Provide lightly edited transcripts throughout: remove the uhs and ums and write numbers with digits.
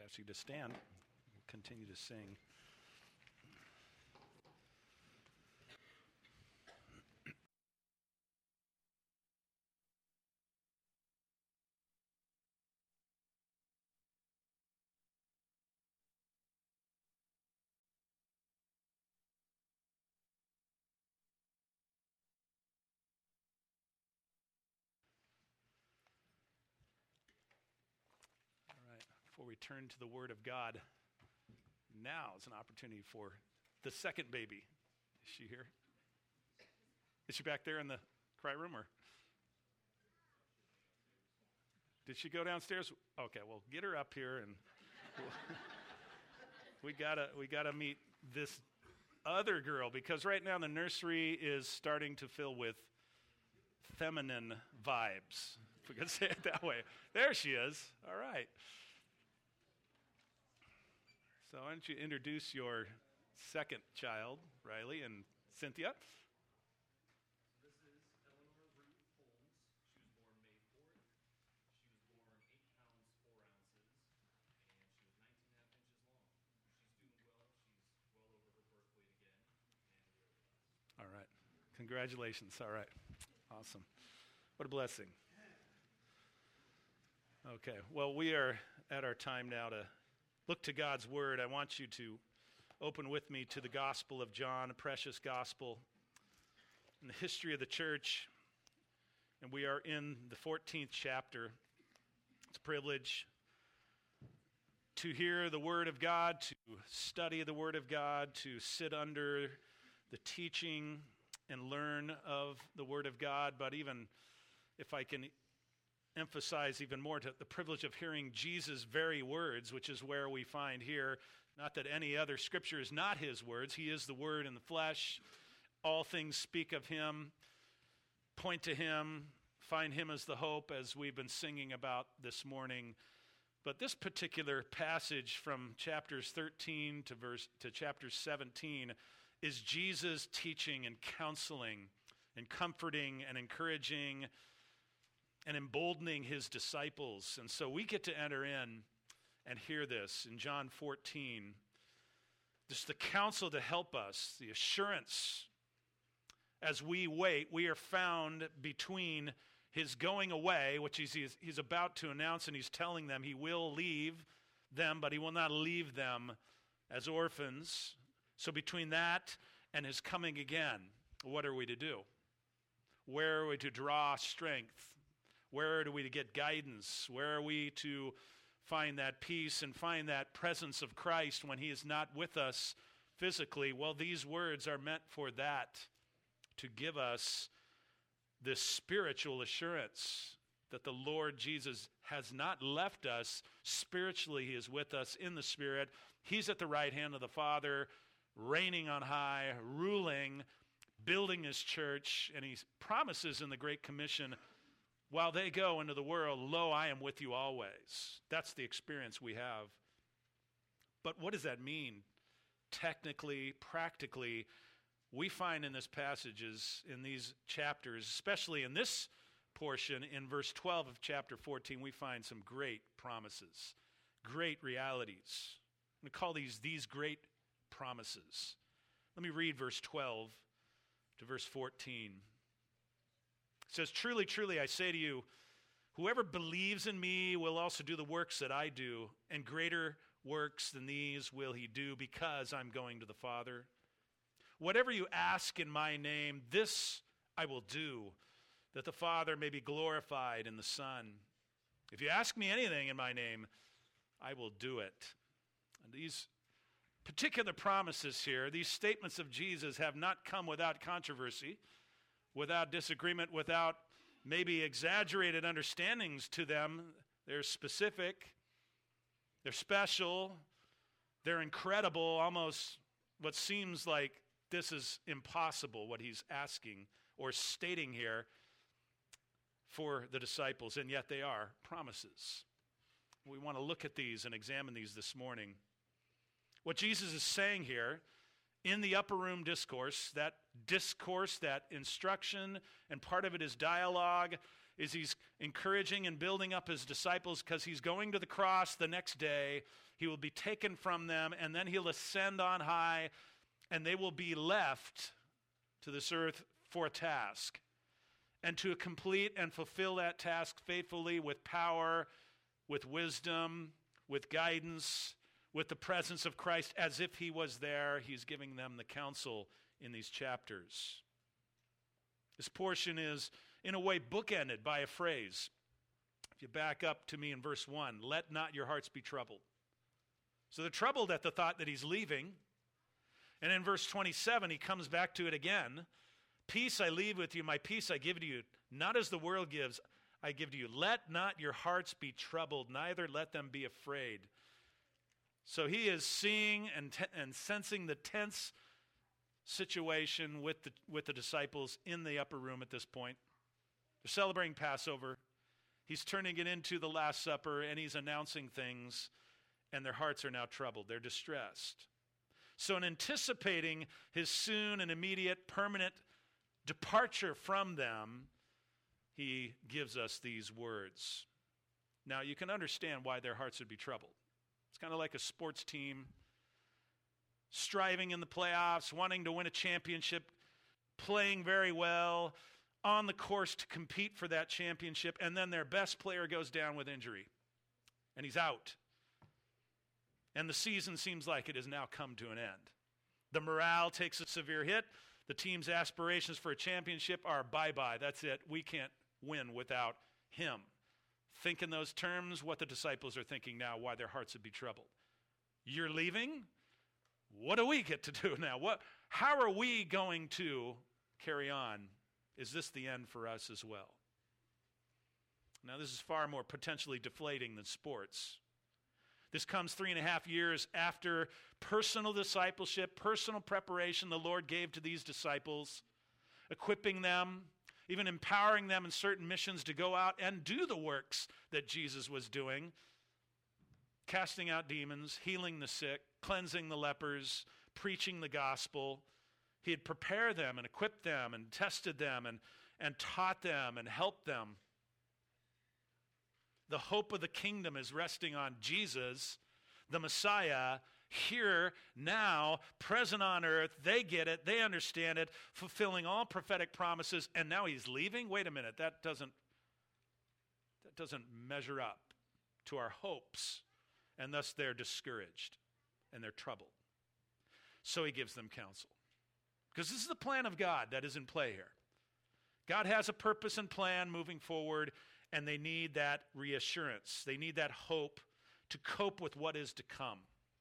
ask you to stand. We'll continue to sing. Before we turn to the Word of God, now is an opportunity for the second baby. Is she here? Is she back there in the cry room, or did she go downstairs? Okay, well, get her up here, and we gotta meet this other girl, because right now the nursery is starting to fill with feminine vibes, if we could say it that way. There she is. All right. So why don't you introduce your second child, Riley and Cynthia? This is Eleanor Ruth Holmes. She was born May 4th. She was born 8 pounds, 4 ounces, and she was 19 and a half inches long. She's doing well. She's well over her birth weight again, and we're blessed. All right. Congratulations. All right. Awesome. What a blessing. Okay. Well, we are at our time now to look to God's Word. I want you to open with me to the Gospel of John, a precious gospel in the history of the church. And we are in the 14th chapter. It's a privilege to hear the Word of God, to study the Word of God, to sit under the teaching and learn of the Word of God. But even if I can emphasize even more to the privilege of hearing Jesus' very words, which is where we find here, not that any other scripture is not his words. He is the Word in the flesh. All things speak of him, point to him, find him as the hope, as we've been singing about this morning. But this particular passage from chapters 13 to chapter 17 is Jesus teaching and counseling and comforting and encouraging and emboldening his disciples. And so we get to enter in and hear this in John 14. Just the counsel to help us, the assurance. As we wait, we are found between his going away, which he's about to announce, and he's telling them he will leave them, but he will not leave them as orphans. So between that and his coming again, what are we to do? Where are we to draw strength? Where are we to get guidance? Where are we to find that peace and find that presence of Christ when he is not with us physically? Well, these words are meant for that, to give us this spiritual assurance that the Lord Jesus has not left us. Spiritually, he is with us in the Spirit. He's at the right hand of the Father, reigning on high, ruling, building his church, and he promises in the Great Commission, while they go into the world, lo, I am with you always. That's the experience we have. But what does that mean? Technically, practically, we find in this passages, in these chapters, especially in this portion, in verse 12 of chapter 14, we find some great promises, great realities. I'm going to call these great promises. Let me read verse 12 to verse 14. It says, truly, truly, I say to you, whoever believes in me will also do the works that I do, and greater works than these will he do, because I'm going to the Father. Whatever you ask in my name, this I will do, that the Father may be glorified in the Son. If you ask me anything in my name, I will do it. And these particular promises here, these statements of Jesus, have not come without controversy, without disagreement, without maybe exaggerated understandings to them. They're specific, they're special, they're incredible, almost what seems like this is impossible, what he's asking or stating here for the disciples, and yet they are promises. We want to look at these and examine these this morning. What Jesus is saying here in the upper room discourse, that instruction, and part of it is dialogue, is he's encouraging and building up his disciples because he's going to the cross the next day. He will be taken from them, and then he'll ascend on high, and they will be left to this earth for a task. And to complete and fulfill that task faithfully with power, with wisdom, with guidance, with the presence of Christ as if he was there, he's giving them the counsel in these chapters. This portion is, in a way, bookended by a phrase. If you back up to me in verse 1, let not your hearts be troubled. So they're troubled at the thought that he's leaving. And in verse 27, he comes back to it again. Peace I leave with you, my peace I give to you. Not as the world gives, I give to you. Let not your hearts be troubled, neither let them be afraid. So he is seeing and sensing the tense situation with the disciples in the upper room at this point. They're celebrating Passover. He's turning it into the Last Supper, and he's announcing things, and their hearts are now troubled. They're distressed. So in anticipating his soon and immediate permanent departure from them, he gives us these words. Now, you can understand why their hearts would be troubled. It's kind of like a sports team striving in the playoffs, wanting to win a championship, playing very well, on the course to compete for that championship, and then their best player goes down with injury, and he's out. And the season seems like it has now come to an end. The morale takes a severe hit. The team's aspirations for a championship are bye-bye. That's it. We can't win without him. Think in those terms what the disciples are thinking now, why their hearts would be troubled. You're leaving? What do we get to do now? How are we going to carry on? Is this the end for us as well? Now, this is far more potentially deflating than sports. This comes 3.5 years after personal discipleship, personal preparation the Lord gave to these disciples, equipping them, even empowering them in certain missions to go out and do the works that Jesus was doing, casting out demons, healing the sick, cleansing the lepers, preaching the gospel. He had prepared them and equipped them and tested them and taught them and helped them. The hope of the kingdom is resting on Jesus, the Messiah, here, now, present on earth. They get it. They understand it, fulfilling all prophetic promises. And now he's leaving? Wait a minute. That doesn't measure up to our hopes. And thus they're discouraged and they're troubled. So he gives them counsel. Because this is the plan of God that is in play here. God has a purpose and plan moving forward, and they need that reassurance. They need that hope to cope with what is to come.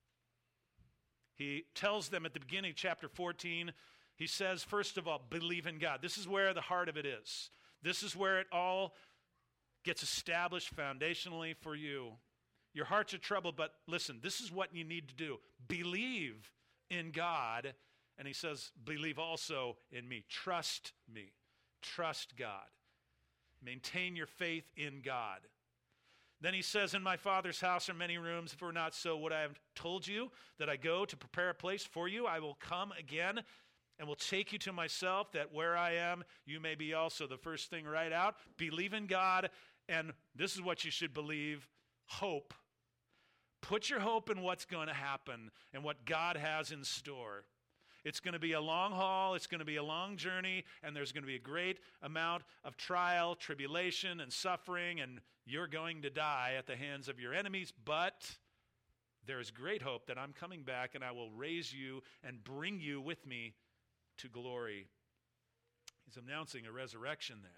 He tells them at the beginning of chapter 14, he says, first of all, believe in God. This is where the heart of it is. This is where it all gets established foundationally for you. Your hearts are troubled, but listen, this is what you need to do. Believe in God. And he says, believe also in me. Trust me. Trust God. Maintain your faith in God. Then he says, in my Father's house are many rooms. If it were not so, would I have told you that I go to prepare a place for you? I will come again and will take you to myself, that where I am, you may be also. The first thing right out, believe in God. And this is what you should believe, hope. Put your hope in what's going to happen and what God has in store. It's going to be a long haul, it's going to be a long journey, and there's going to be a great amount of trial, tribulation, and suffering, and you're going to die at the hands of your enemies, but there is great hope that I'm coming back and I will raise you and bring you with me to glory. He's announcing a resurrection there.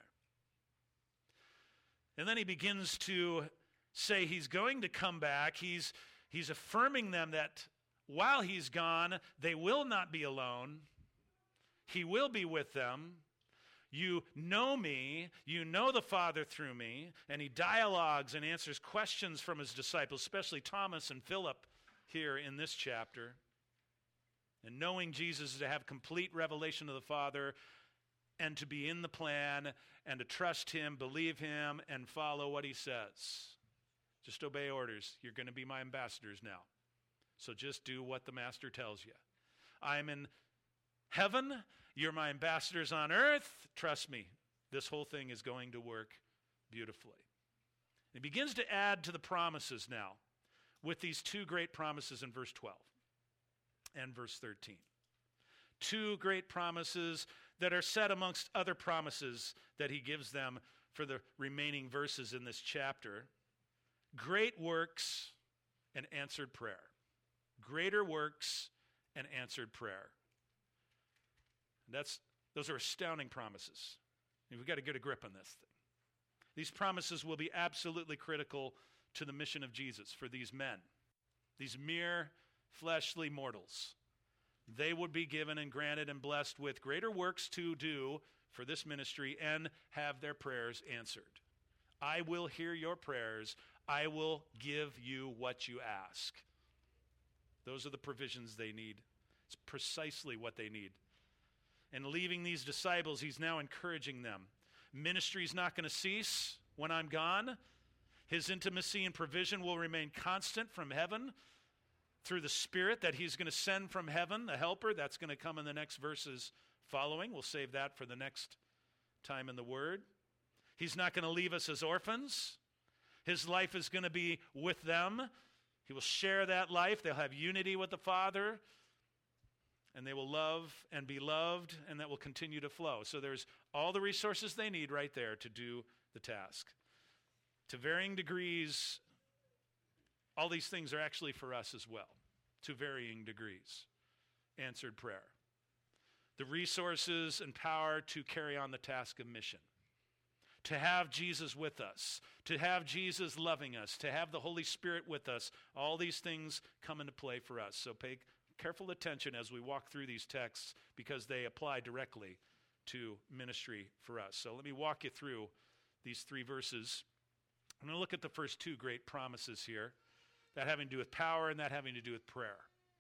And then he begins to say he's going to come back. He's affirming them that while he's gone, they will not be alone. He will be with them. You know me. You know the Father through me. And he dialogues and answers questions from his disciples, especially Thomas and Philip here in this chapter. And knowing Jesus is to have complete revelation of the Father and to be in the plan and to trust him, believe him, and follow what he says. Just obey orders. You're going to be my ambassadors now. So just do what the master tells you. I'm in heaven. You're my ambassadors on earth. Trust me, this whole thing is going to work beautifully. He begins to add to the promises now with these two great promises in verse 12 and verse 13. Two great promises that are set amongst other promises that he gives them for the remaining verses in this chapter. Great works and answered prayer. Greater works and answered prayer. Those are astounding promises. And we've got to get a grip on this thing. These promises will be absolutely critical to the mission of Jesus for these men, these mere fleshly mortals. They would be given and granted and blessed with greater works to do for this ministry and have their prayers answered. I will hear your prayers. I will give you what you ask. Those are the provisions they need. It's precisely what they need. And leaving these disciples, he's now encouraging them. Ministry's not going to cease when I'm gone. His intimacy and provision will remain constant from heaven through the Spirit that he's going to send from heaven, the helper. That's going to come in the next verses following. We'll save that for the next time in the Word. He's not going to leave us as orphans. His life is going to be with them. He will share that life. They'll have unity with the Father. And they will love and be loved, and that will continue to flow. So there's all the resources they need right there to do the task. To varying degrees, all these things are actually for us as well, to varying degrees. Answered prayer. The resources and power to carry on the task of mission. To have Jesus with us. To have Jesus loving us. To have the Holy Spirit with us. All these things come into play for us. So pay careful attention as we walk through these texts because they apply directly to ministry for us. So let me walk you through these three verses. I'm going to look at the first two great promises here, that having to do with power and that having to do with prayer.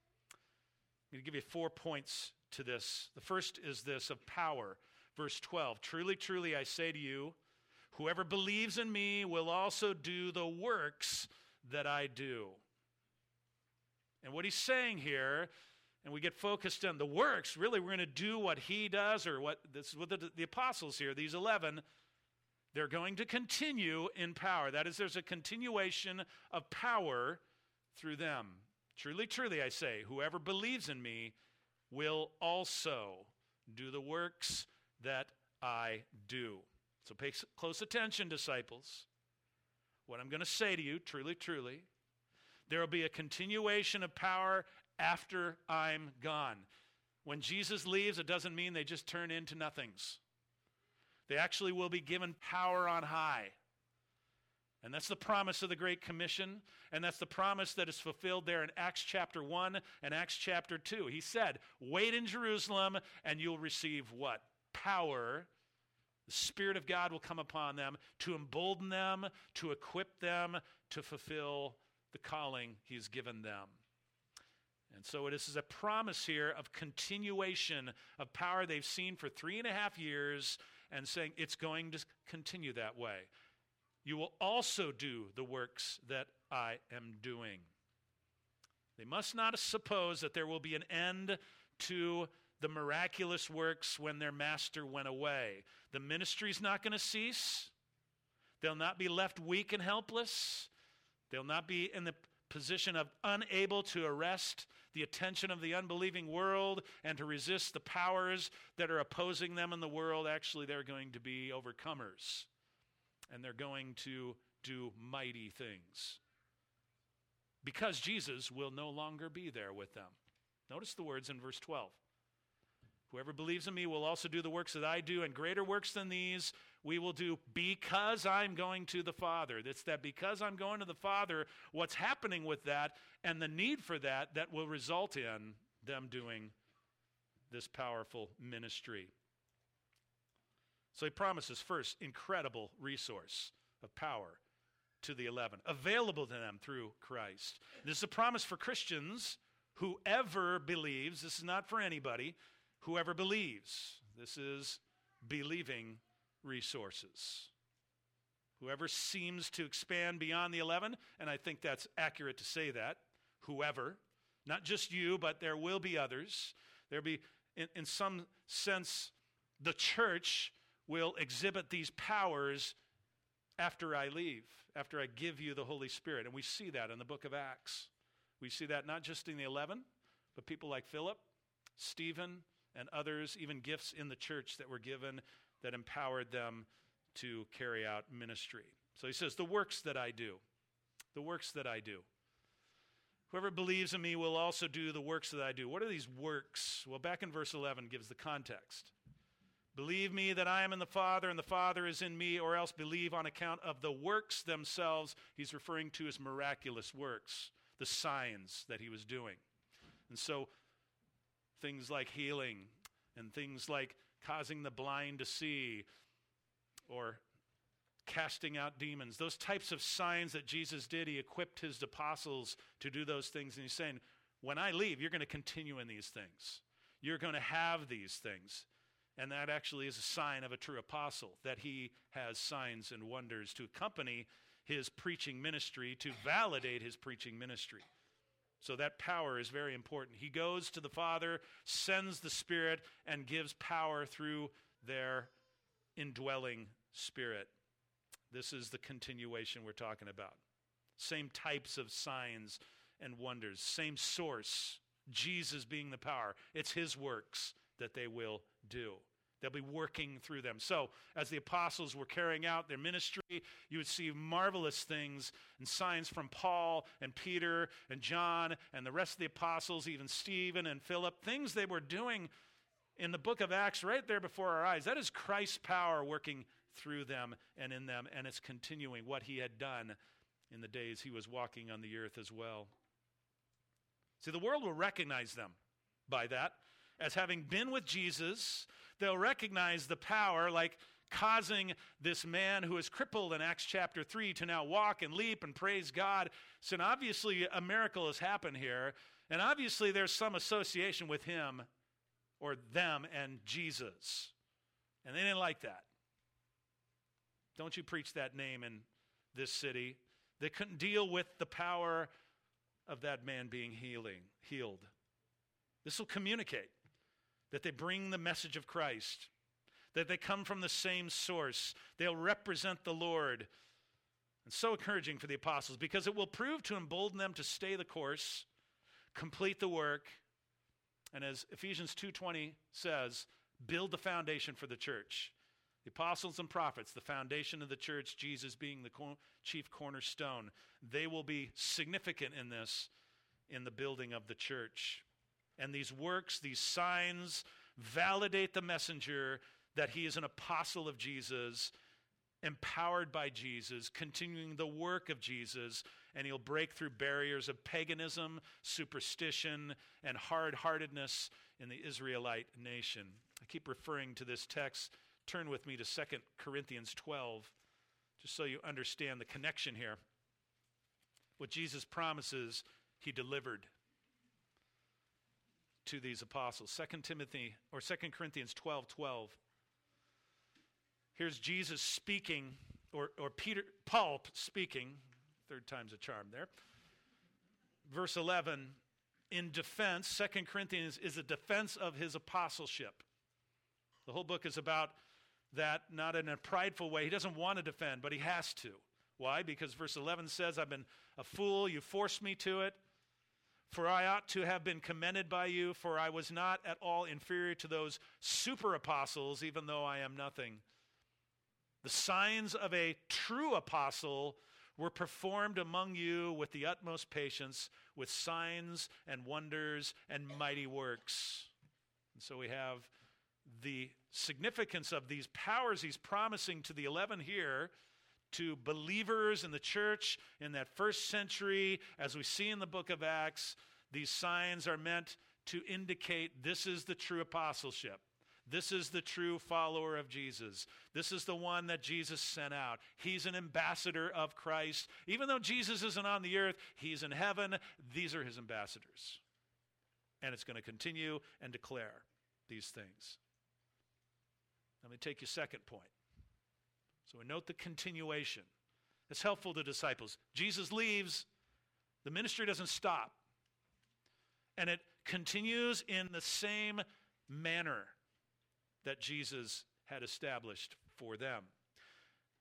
I'm going to give you 4 points to this. The first is this of power. Verse 12, truly, truly, I say to you, whoever believes in me will also do the works that I do. And what he's saying here, and we get focused on the works, really we're going to do what he does, or what this is what the apostles here, these 11, they're going to continue in power. That is, there's a continuation of power through them. Truly, truly, I say, whoever believes in me will also do the works that I do. So pay close attention, disciples. What I'm going to say to you, truly, truly, there will be a continuation of power after I'm gone. When Jesus leaves, it doesn't mean they just turn into nothings. They actually will be given power on high. And that's the promise of the Great Commission, and that's the promise that is fulfilled there in Acts chapter 1 and Acts chapter 2. He said, wait in Jerusalem, and you'll receive what? Power. The Spirit of God will come upon them to embolden them, to equip them, to fulfill the calling he's given them. And so this is a promise here of continuation of power they've seen for 3.5 years and saying it's going to continue that way. You will also do the works that I am doing. They must not suppose that there will be an end to the miraculous works when their master went away. The ministry's not going to cease. They'll not be left weak and helpless. They'll not be in the position of unable to arrest the attention of the unbelieving world and to resist the powers that are opposing them in the world. Actually, they're going to be overcomers, and they're going to do mighty things because Jesus will no longer be there with them. Notice the words in verse 12. Whoever believes in me will also do the works that I do, and greater works than these we will do because I'm going to the Father. It's that because I'm going to the Father, what's happening with that and the need for that will result in them doing this powerful ministry. So he promises first, incredible resource of power to the 11, available to them through Christ. This is a promise for Christians. Whoever believes, this is not for anybody, whoever believes. This is believing resources. Whoever seems to expand beyond the 11, and I think that's accurate to say that, whoever, not just you, but there will be others. There'll be, in some sense, the church will exhibit these powers after I leave, after I give you the Holy Spirit. And we see that in the book of Acts. We see that not just in the 11, but people like Philip, Stephen, and others, even gifts in the church that were given that empowered them to carry out ministry. So he says, the works that I do, the works that I do. Whoever believes in me will also do the works that I do. What are these works? Well, back in verse 11 gives the context. Believe me that I am in the Father and the Father is in me, or else believe on account of the works themselves. He's referring to his miraculous works, the signs that he was doing. And so things like healing and things like causing the blind to see or casting out demons, those types of signs that Jesus did, he equipped his apostles to do those things. And he's saying, when I leave, you're going to continue in these things. You're going to have these things. And that actually is a sign of a true apostle, that he has signs and wonders to accompany his preaching ministry, to validate his preaching ministry. So that power is very important. He goes to the Father, sends the Spirit, and gives power through their indwelling Spirit. This is the continuation we're talking about. Same types of signs and wonders, same source, Jesus being the power. It's his works that they will do. They'll be working through them. So as the apostles were carrying out their ministry, you would see marvelous things and signs from Paul and Peter and John and the rest of the apostles, even Stephen and Philip, things they were doing in the book of Acts right there before our eyes. That is Christ's power working through them and in them, and it's continuing what he had done in the days he was walking on the earth as well. See, the world will recognize them by that. As having been with Jesus, they'll recognize the power, like causing this man who is crippled in Acts chapter 3 to now walk and leap and praise God. So obviously a miracle has happened here, and obviously there's some association with him or them and Jesus. And they didn't like that. Don't you preach that name in this city. They couldn't deal with the power of that man being healed. This will communicate that they bring the message of Christ, that they come from the same source. They'll represent the Lord. And so encouraging for the apostles, because it will prove to embolden them to stay the course, complete the work, and as Ephesians 2:20 says, build the foundation for the church. The apostles and prophets, the foundation of the church, Jesus being the chief cornerstone. They will be significant in this, in the building of the church. And these works, these signs, validate the messenger that he is an apostle of Jesus, empowered by Jesus, continuing the work of Jesus, and he'll break through barriers of paganism, superstition, and hard-heartedness in the Israelite nation. I keep referring to this text. Turn with me to 2 Corinthians 12, just so you understand the connection here. What Jesus promises, he delivered to these apostles. 2 Corinthians 12:12. Here's Jesus speaking, or Paul speaking, third time's a charm there. Verse 11, in defense, 2 Corinthians is a defense of his apostleship. The whole book is about that, not in a prideful way. He doesn't want to defend, but he has to. Why? Because verse 11 says, I've been a fool, you forced me to it. For I ought to have been commended by you, for I was not at all inferior to those super apostles, even though I am nothing. The signs of a true apostle were performed among you with the utmost patience, with signs and wonders and mighty works. And so we have the significance of these powers he's promising to the 11 here, to believers in the church in that first century. As we see in the book of Acts, these signs are meant to indicate this is the true apostleship. This is the true follower of Jesus. This is the one that Jesus sent out. He's an ambassador of Christ. Even though Jesus isn't on the earth, he's in heaven. These are his ambassadors. And it's going to continue and declare these things. Let me take you second point. So we note the continuation. It's helpful to disciples. Jesus leaves, the ministry doesn't stop. And it continues in the same manner that Jesus had established for them.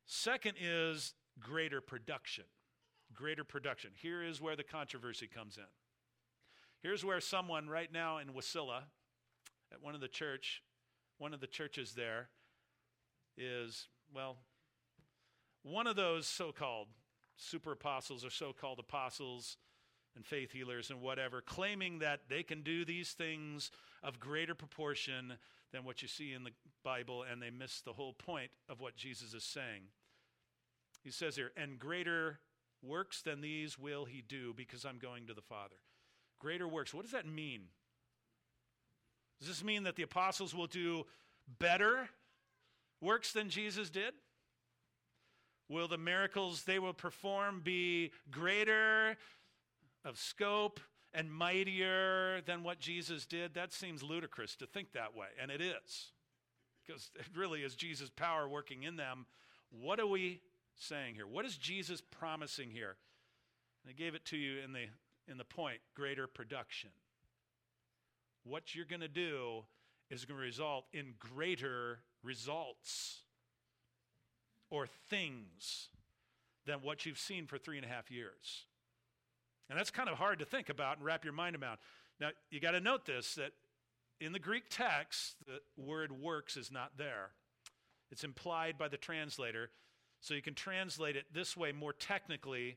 Second is greater production. Greater production. Here is where the controversy comes in. Here's where someone right now in Wasilla, at one of the churches there, is, well, one of those so-called super apostles or so-called apostles and faith healers and whatever, claiming that they can do these things of greater proportion than what you see in the Bible, and they miss the whole point of what Jesus is saying. He says here, and greater works than these will he do, because I'm going to the Father. Greater works. What does that mean? Does this mean that the apostles will do better works than Jesus did? Will the miracles they will perform be greater of scope and mightier than what Jesus did? That seems ludicrous to think that way, and it is, because it really is Jesus' power working in them. What are we saying here? What is Jesus promising here? And I gave it to you in the point, greater production. What you're going to do is going to result in greater results or things than what you've seen for 3.5 years. And that's kind of hard to think about and wrap your mind around. Now, you got to note this, that in the Greek text, the word works is not there. It's implied by the translator. So you can translate it this way more technically.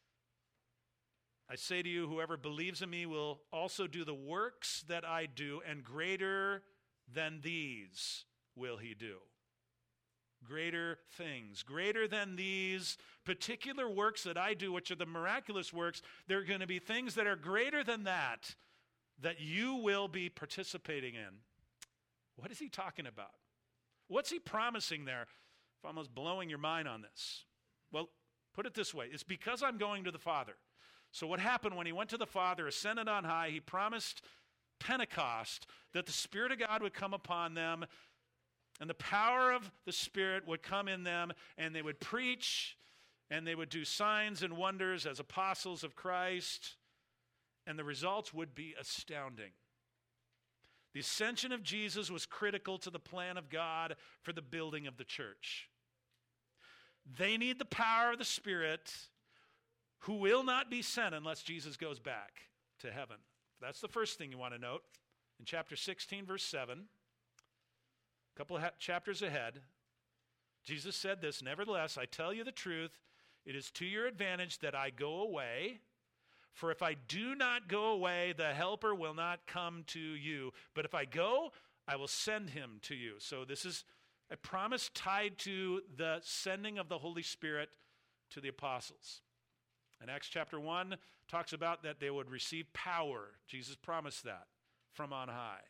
I say to you, whoever believes in me will also do the works that I do, and greater than these will he do. Greater things. Greater than these particular works that I do, which are the miraculous works, there are going to be things that are greater than that you will be participating in. What is he talking about? What's he promising there? If I'm almost blowing your mind on this. Well, put it this way. It's because I'm going to the Father. So what happened when he went to the Father, ascended on high, he promised Pentecost that the Spirit of God would come upon them, and the power of the Spirit would come in them, and they would preach, and they would do signs and wonders as apostles of Christ, and the results would be astounding. The ascension of Jesus was critical to the plan of God for the building of the church. They need the power of the Spirit, who will not be sent unless Jesus goes back to heaven. That's the first thing you want to note. In chapter 16, verse 7, a couple of chapters ahead, Jesus said this, nevertheless, I tell you the truth, it is to your advantage that I go away. For if I do not go away, the Helper will not come to you. But if I go, I will send him to you. So this is a promise tied to the sending of the Holy Spirit to the apostles. And Acts chapter 1 talks about that they would receive power. Jesus promised that from on high.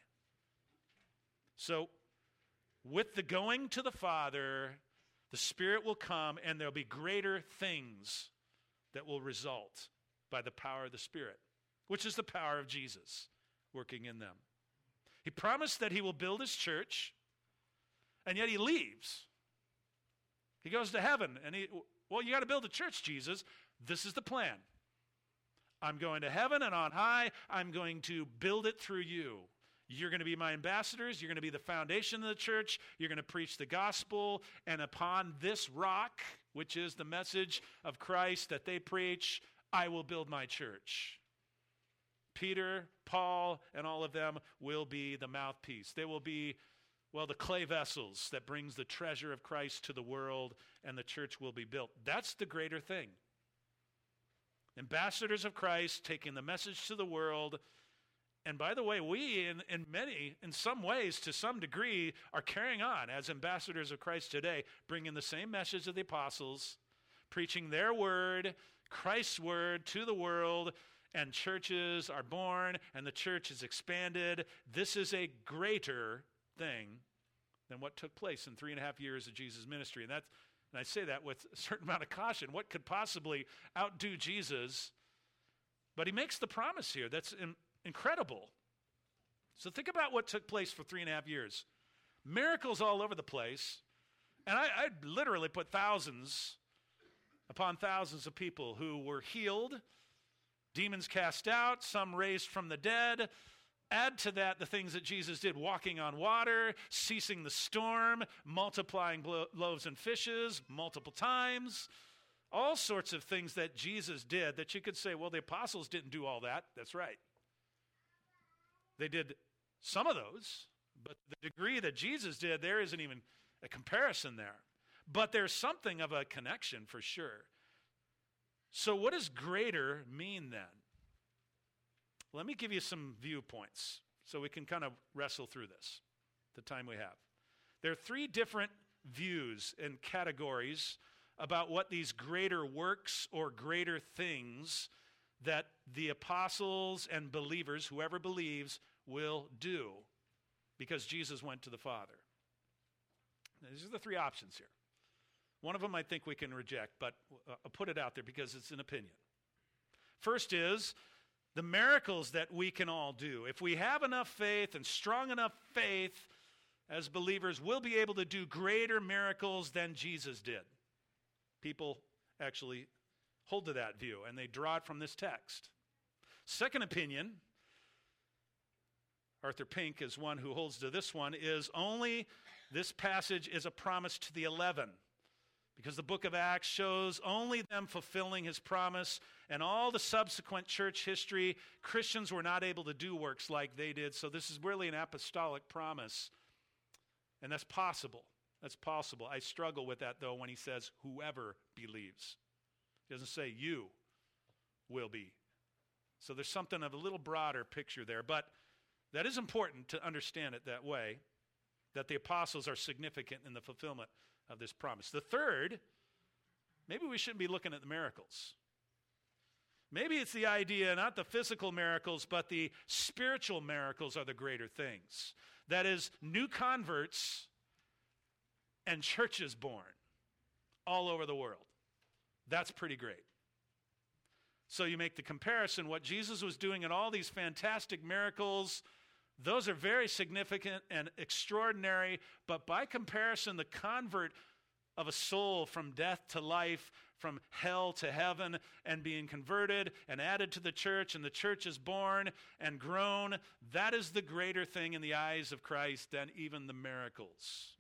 So with the going to the Father, the Spirit will come, and there'll be greater things that will result by the power of the Spirit, which is the power of Jesus working in them. He promised that he will build his church, and yet he leaves. He goes to heaven, and you got to build a church, Jesus. This is the plan. I'm going to heaven, and on high, I'm going to build it through you. You're going to be my ambassadors. You're going to be the foundation of the church. You're going to preach the gospel, and upon this rock, which is the message of Christ that they preach, I will build my church. Peter, Paul, and all of them will be the mouthpiece. They will be, the clay vessels that brings the treasure of Christ to the world, and the church will be built. That's the greater thing. Ambassadors of Christ taking the message to the world. And by the way, we in some ways, to some degree, are carrying on as ambassadors of Christ today, bringing the same message of the apostles, preaching their word, Christ's word to the world, and churches are born, and the church is expanded. This is a greater thing than what took place in 3.5 years of Jesus' ministry. And I say that with a certain amount of caution. What could possibly outdo Jesus? But he makes the promise here that's incredible. So think about what took place for 3.5 years. Miracles all over the place. And I literally put thousands upon thousands of people who were healed, demons cast out, some raised from the dead, Add to that the things that Jesus did, walking on water, ceasing the storm, multiplying loaves and fishes multiple times. All sorts of things that Jesus did that you could say, well, the apostles didn't do all that. That's right. They did some of those, but the degree that Jesus did, there isn't even a comparison there. But there's something of a connection for sure. So what does greater mean then? Let me give you some viewpoints so we can kind of wrestle through this, the time we have. There are three different views and categories about what these greater works or greater things that the apostles and believers, whoever believes, will do because Jesus went to the Father. Now, these are the three options here. One of them I think we can reject, but I'll put it out there because it's an opinion. First is the miracles that we can all do. If we have enough faith and strong enough faith as believers, we'll be able to do greater miracles than Jesus did. People actually hold to that view, and they draw it from this text. Second opinion, Arthur Pink is one who holds to this one, is only this passage is a promise to the 11. Because the book of Acts shows only them fulfilling his promise, and all the subsequent church history, Christians were not able to do works like they did. So this is really an apostolic promise, and that's possible. That's possible. I struggle with that, though, when he says, whoever believes. He doesn't say you will be. So there's something of a little broader picture there, but that is important to understand it that way, that the apostles are significant in the fulfillment of this promise. The third, maybe we shouldn't be looking at the miracles. Maybe it's the idea, not the physical miracles, but the spiritual miracles are the greater things. That is, new converts and churches born all over the world. That's pretty great. So you make the comparison, what Jesus was doing in all these fantastic miracles, those are very significant and extraordinary, but by comparison, the convert of a soul from death to life, from hell to heaven, and being converted and added to the church, and the church is born and grown, that is the greater thing in the eyes of Christ than even the miracles.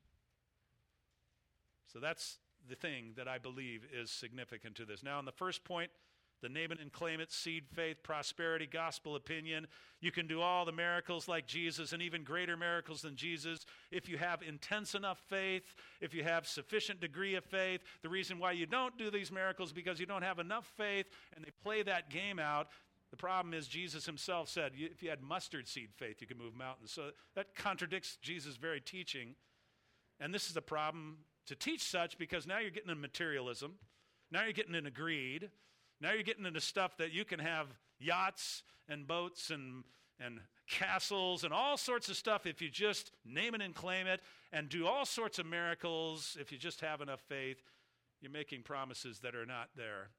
So that's the thing that I believe is significant to this. Now, on the first point, the name it and claim it, seed, faith, prosperity, gospel opinion. You can do all the miracles like Jesus and even greater miracles than Jesus if you have intense enough faith, if you have sufficient degree of faith. The reason why you don't do these miracles is because you don't have enough faith, and they play that game out. The problem is Jesus himself said if you had mustard seed faith, you could move mountains. So that contradicts Jesus' very teaching. And this is a problem to teach such because now you're getting into materialism. Now you're getting into greed. Now you're getting into stuff that you can have yachts and boats and castles and all sorts of stuff if you just name it and claim it, and do all sorts of miracles if you just have enough faith. You're making promises that are not there,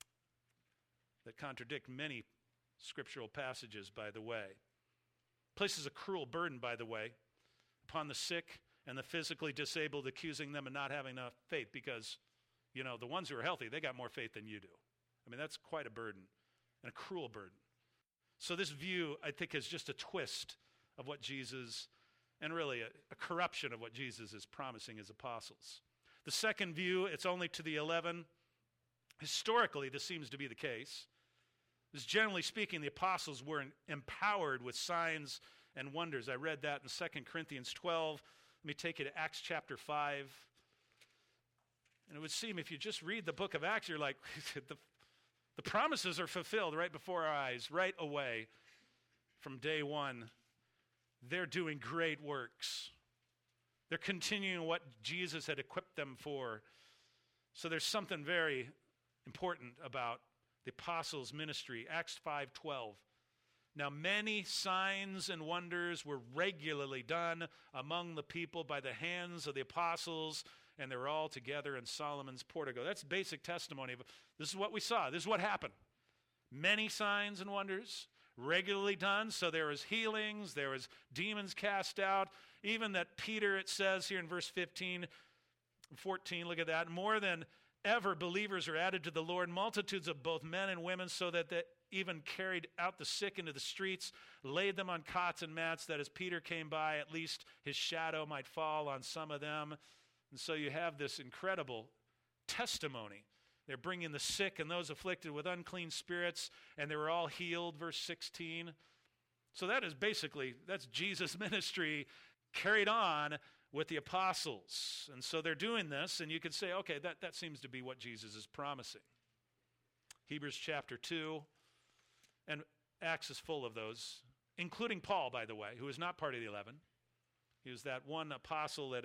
that contradict many scriptural passages, by the way. Places a cruel burden, by the way, upon the sick and the physically disabled, accusing them of not having enough faith because, you know, the ones who are healthy, they got more faith than you do. I mean, that's quite a burden, and a cruel burden. So this view, I think, is just a twist of what Jesus, and really a corruption of what Jesus is promising his apostles. The second view, it's only to the 11. Historically, this seems to be the case. Because generally speaking, the apostles were empowered with signs and wonders. I read that in 2 Corinthians 12. Let me take you to Acts chapter 5. And it would seem if you just read the book of Acts, you're like, the promises are fulfilled right before our eyes, right away from day one. They're doing great works. They're continuing what Jesus had equipped them for. So there's something very important about the apostles' ministry. Acts 5:12. Now many signs and wonders were regularly done among the people by the hands of the apostles, and they were all together in Solomon's portico. That's basic testimony. This is what we saw. This is what happened. Many signs and wonders regularly done. So there was healings. There was demons cast out. Even that Peter, it says here in verse 14, look at that. More than ever believers are added to the Lord, multitudes of both men and women, so that they even carried out the sick into the streets, laid them on cots and mats, that as Peter came by, at least his shadow might fall on some of them. And so you have this incredible testimony. They're bringing the sick and those afflicted with unclean spirits, and they were all healed, verse 16. So that's Jesus' ministry carried on with the apostles. And so they're doing this, and you could say, okay, that seems to be what Jesus is promising. Hebrews chapter 2, and Acts is full of those, including Paul, by the way, who is not part of the 11. He was that one apostle that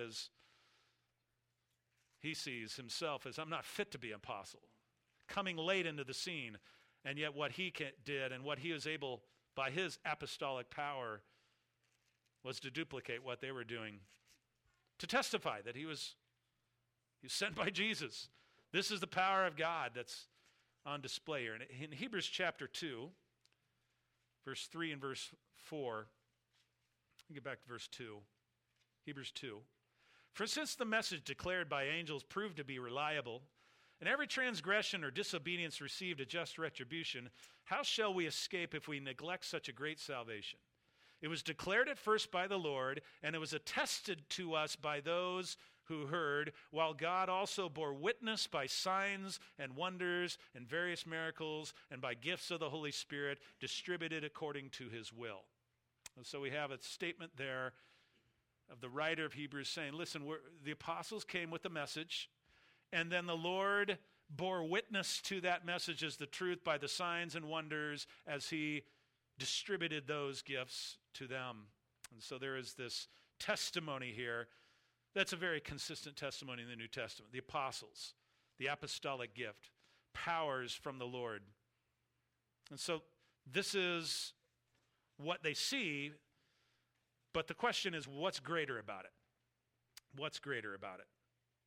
he sees himself as, I'm not fit to be an apostle, coming late into the scene, and yet what he did and what he was able, by his apostolic power, was to duplicate what they were doing, to testify that he was sent by Jesus. This is the power of God that's on display here. And in Hebrews chapter 2, verse 3 and verse 4, get back to verse 2, Hebrews 2. For since the message declared by angels proved to be reliable, and every transgression or disobedience received a just retribution, how shall we escape if we neglect such a great salvation? It was declared at first by the Lord, and it was attested to us by those who heard, while God also bore witness by signs and wonders and various miracles and by gifts of the Holy Spirit distributed according to his will. And so we have a statement there of the writer of Hebrews saying, listen, the apostles came with the message, and then the Lord bore witness to that message as the truth by the signs and wonders as he distributed those gifts to them. And so there is this testimony here that's a very consistent testimony in the New Testament. The apostles, the apostolic gift, powers from the Lord. And so this is what they see, but the question is, what's greater about it? What's greater about it?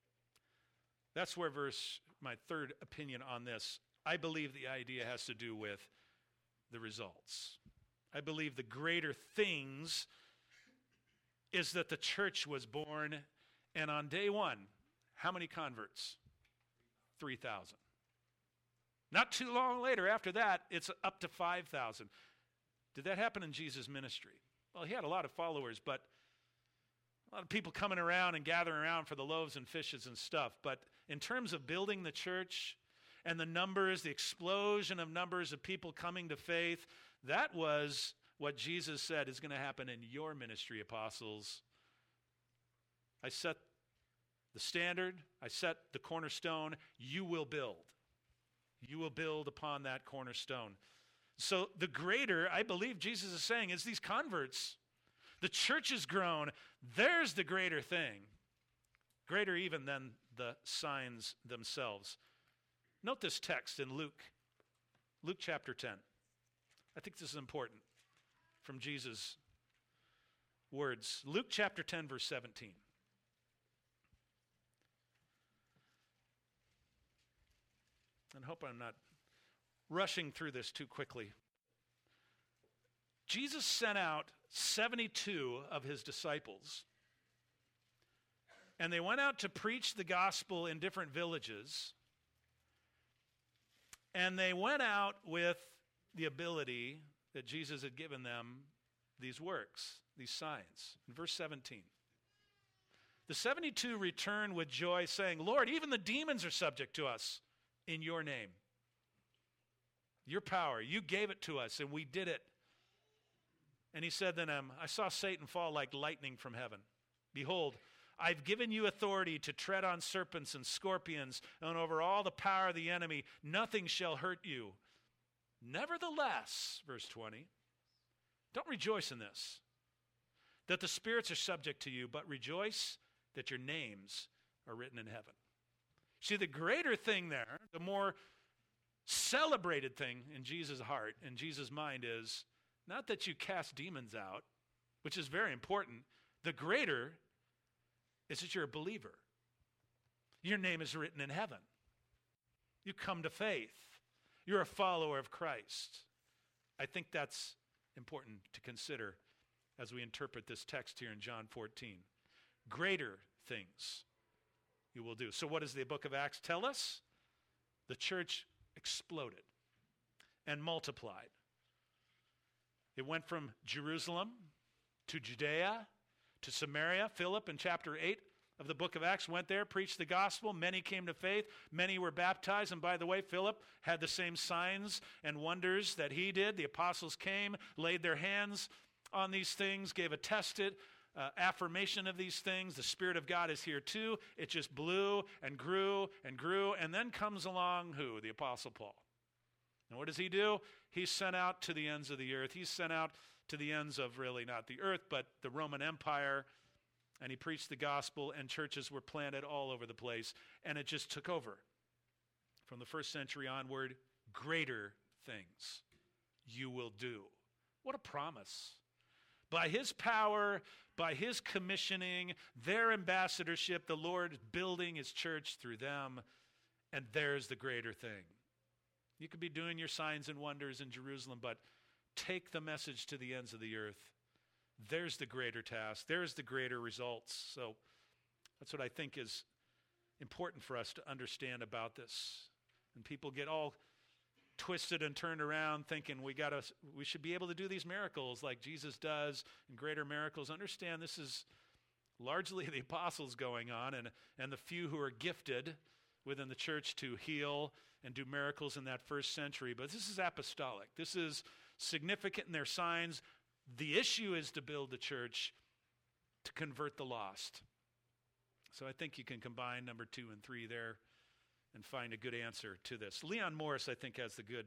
That's where my third opinion on this, I believe the idea has to do with the results. I believe the greater things is that the church was born, and on day one, how many converts? 3,000. Not too long later, after that, it's up to 5,000. Did that happen in Jesus' ministry? Well, he had a lot of followers, but a lot of people coming around and gathering around for the loaves and fishes and stuff. But in terms of building the church and the numbers, the explosion of numbers of people coming to faith, that was what Jesus said is going to happen in your ministry, apostles. I set the standard, I set the cornerstone, you will build. You will build upon that cornerstone. So the greater, I believe Jesus is saying, is these converts. The church has grown. There's the greater thing. Greater even than the signs themselves. Note this text in Luke chapter 10. I think this is important from Jesus' words. Luke chapter 10, verse 17. And I hope I'm not rushing through this too quickly. Jesus sent out 72 of his disciples, and they went out to preach the gospel in different villages, and they went out with the ability that Jesus had given them, these works, these signs. In verse 17, the 72 returned with joy, saying, Lord, even the demons are subject to us in your name. Your power, you gave it to us, and we did it. And he said to them, I saw Satan fall like lightning from heaven. Behold, I've given you authority to tread on serpents and scorpions and over all the power of the enemy. Nothing shall hurt you. Nevertheless, verse 20, don't rejoice in this, that the spirits are subject to you, but rejoice that your names are written in heaven. See, the greater thing there, the more celebrated thing in Jesus' heart and Jesus' mind is not that you cast demons out, which is very important. The greater is that you're a believer. Your name is written in heaven. You come to faith. You're a follower of Christ. I think that's important to consider as we interpret this text here in John 14. Greater things. you will do. So what does the book of Acts tell us? The church exploded and multiplied. It went from Jerusalem to Judea to Samaria. Philip in chapter 8 of the book of Acts went there, preached the gospel. Many came to faith. Many were baptized. And by the way, Philip had the same signs and wonders that he did. The apostles came, laid their hands on these things, gave attested affirmation of these things. The Spirit of God is here too. It just blew and grew and grew. And then comes along who? The Apostle Paul. And what does he do? He's sent out to the ends of the earth. He's sent out to the ends of really not the earth, but the Roman Empire. And he preached the gospel, and churches were planted all over the place. And it just took over. From the first century onward, greater things you will do. What a promise. By his power, by his commissioning, their ambassadorship, the Lord building his church through them, and there's the greater thing. You could be doing your signs and wonders in Jerusalem, but take the message to the ends of the earth. There's the greater task. There's the greater results. So that's what I think is important for us to understand about this. And people get all twisted and turned around thinking we should be able to do these miracles like Jesus does and greater miracles. Understand this is largely the apostles going on and the few who are gifted within the church to heal and do miracles in that first century. But this is apostolic. This is significant in their signs. The issue is to build the church to convert the lost. So I think you can combine number 2 and 3 there and find a good answer to this. Leon Morris, I think, has the good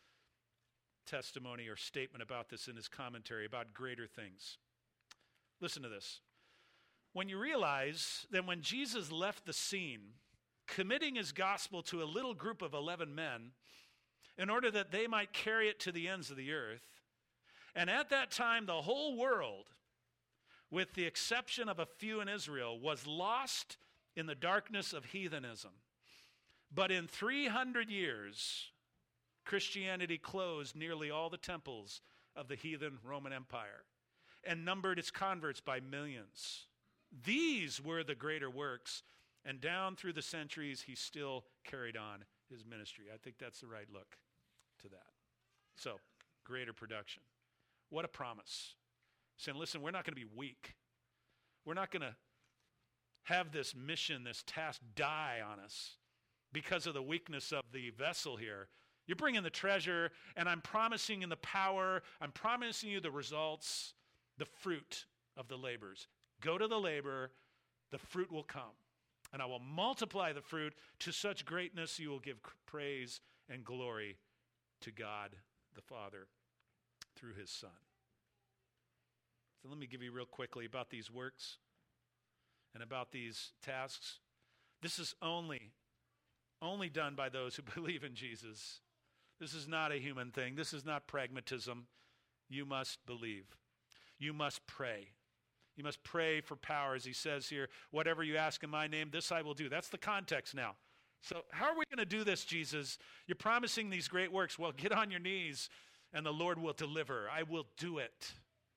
testimony or statement about this in his commentary about greater things. Listen to this. When you realize that when Jesus left the scene, committing his gospel to a little group of 11 men in order that they might carry it to the ends of the earth, and at that time the whole world, with the exception of a few in Israel, was lost in the darkness of heathenism. But in 300 years, Christianity closed nearly all the temples of the heathen Roman Empire and numbered its converts by millions. These were the greater works, and down through the centuries, he still carried on his ministry. I think that's the right look to that. So, greater production. What a promise. Saying, listen, we're not going to be weak. We're not going to have this mission, this task die on us because of the weakness of the vessel here. You're bringing the treasure, and I'm promising you the power. I'm promising you the results, the fruit of the labors. Go to the labor, the fruit will come. And I will multiply the fruit to such greatness you will give praise and glory to God the Father through his Son. So let me give you real quickly about these works and about these tasks. This is only done by those who believe in Jesus. This is not a human thing. This is not pragmatism. You must believe. You must pray. You must pray for power, as he says here, whatever you ask in my name, this I will do. That's the context now. So how are we going to do this, Jesus? You're promising these great works. Well, get on your knees, and the Lord will deliver. I will do it.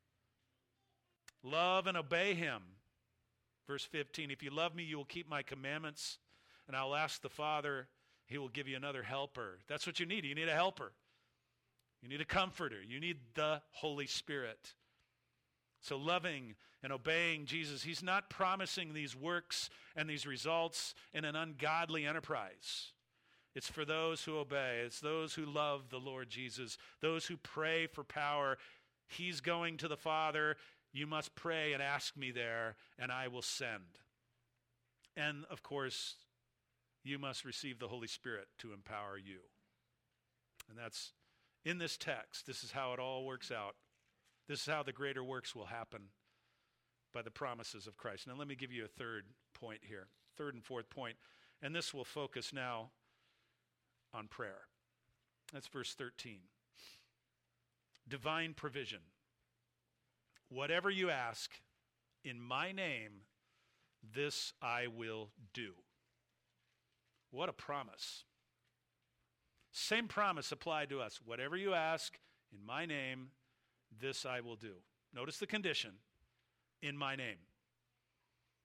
Love and obey him. Verse 15, if you love me, you will keep my commandments, and I'll ask the Father, he will give you another helper. That's what you need. You need a helper. You need a comforter. You need the Holy Spirit. So loving and obeying Jesus, he's not promising these works and these results in an ungodly enterprise. It's for those who obey. It's those who love the Lord Jesus, those who pray for power. He's going to the Father. You must pray and ask me there, and I will send. And, of course, you must receive the Holy Spirit to empower you. And that's in this text. This is how it all works out. This is how the greater works will happen by the promises of Christ. Now let me give you a third point here, third and fourth point, and this will focus now on prayer. That's verse 13. Divine provision. Whatever you ask in my name, this I will do. What a promise. Same promise applied to us. Whatever you ask in my name, this I will do. Notice the condition, in my name.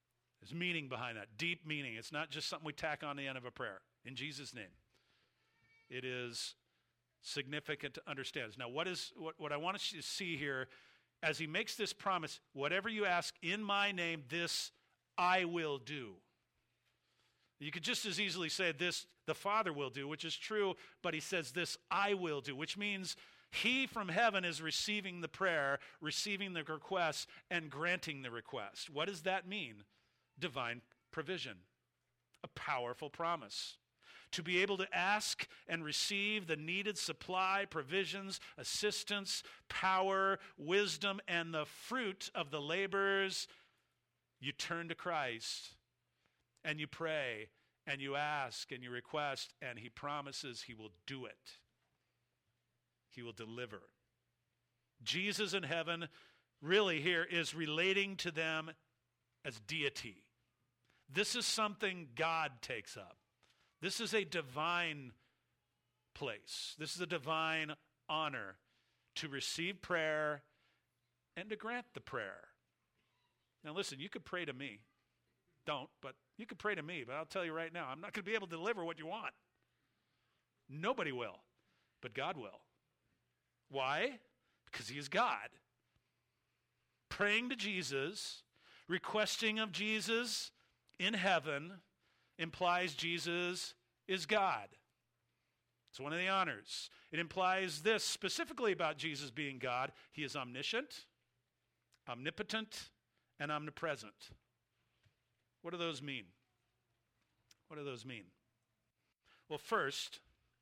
There's meaning behind that, deep meaning. It's not just something we tack on the end of a prayer. In Jesus' name. It is significant to understand. Now, what I want you to see here, as he makes this promise, whatever you ask in my name, this I will do. You could just as easily say this the Father will do, which is true, but he says this I will do, which means he from heaven is receiving the prayer, receiving the request, and granting the request. What does that mean? Divine provision, a powerful promise. To be able to ask and receive the needed supply, provisions, assistance, power, wisdom, and the fruit of the labors, you turn to Christ and you pray and you ask and you request, and he promises he will do it. He will deliver. Jesus in heaven really here is relating to them as deity. This is something God takes up. This is a divine place. This is a divine honor to receive prayer and to grant the prayer. Now listen, you could pray to me. Don't, but you could pray to me. But I'll tell you right now, I'm not going to be able to deliver what you want. Nobody will, but God will. Why? Because he is God. Praying to Jesus, requesting of Jesus in heaven implies Jesus is God. It's one of the honors. It implies this specifically about Jesus being God. He is omniscient, omnipotent, and omnipresent. What do those mean? What do those mean? Well, first,